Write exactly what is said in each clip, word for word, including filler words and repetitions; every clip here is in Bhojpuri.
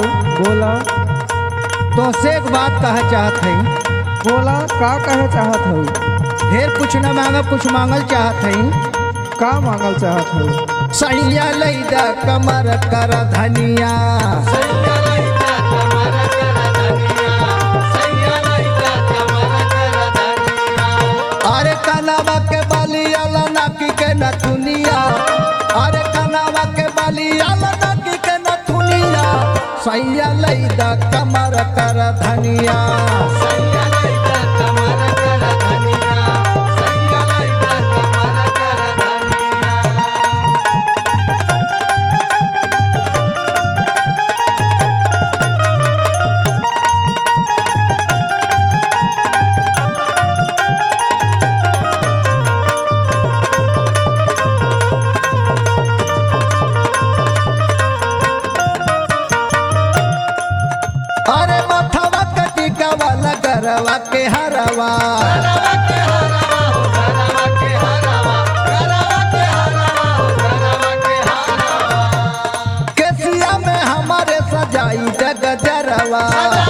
बोला। तो से एक बात कहा चाहत है। बोला का कहे चाहत हो? ढेर कुछ न मांगा, कुछ मांगल चाहत है। का मांगल चाहत हो? सैया लैदा कमर कर धनिया, अरे कनावा के बाली आला नाकी के नथुनिया, अरे कनावा के बाली आला नाकी के नथुनिया, सैया लैदा कमर कर धनिया। अरे मथवा के टीका वाला गरवा के हरवा, केसिया में हमारे सजाई जग जरवा,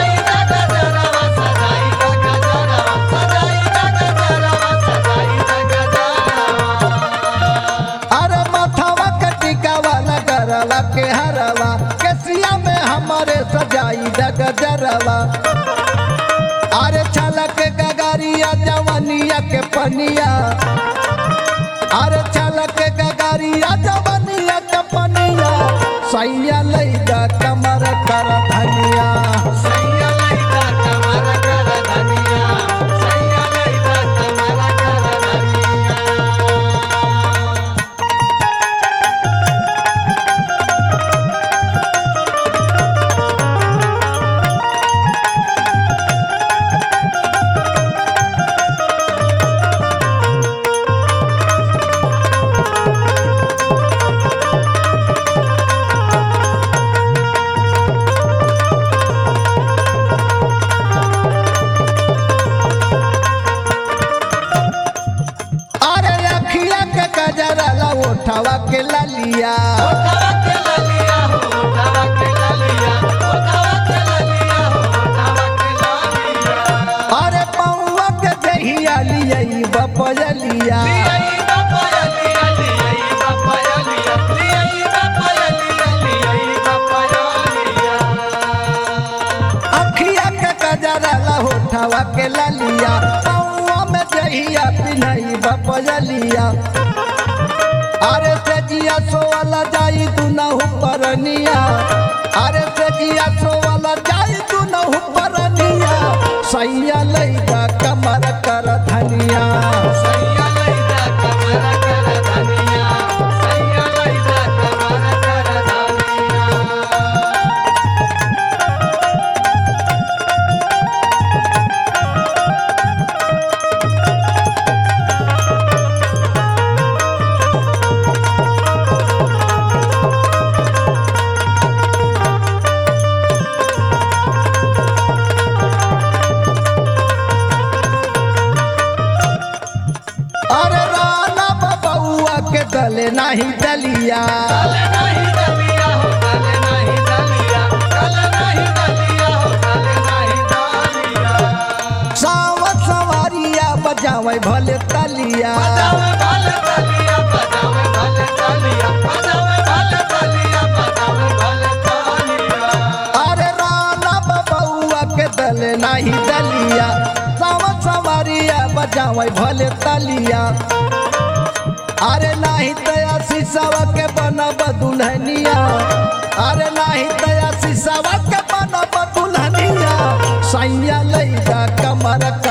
अरे मथवा के टीका वाला गरवा के हरवा, केसिया में हमारे सजाई जग जरवा, अरे छलक गगारिया जवनिया के पनिया, अरे छलक गगारिया जवनिया के पनिया, सैया लैदा कमर कर धनिया। अरे अखिया के कजरा ला उठावा के ललिया, अरे पौवा के दहिया लियई बपयलिया, अखिया के कजरा ला उठावा के ललिया, पौवा में दहिया पिन्हई बपयलिया, अरे सजिया सोवाला जाई तू नहु परनिया, अरे सजिया सोवाला जाई तू नहु परनिया, सैया लैदा कमर कर धनिया। अरे राना बबुआ के गले नहीं डलिया, सावत सवारिया बजावे भले तलिया, अरे राना बबुआ के गले नहीं डलिया, सावत सवारिया बजावे भले तलिया, अरे नहीं तया शीशवा के बनब दुल्हनिया, अरे नहीं तया शीशवा के बनब दुल्हनिया, सैया लैदा कमर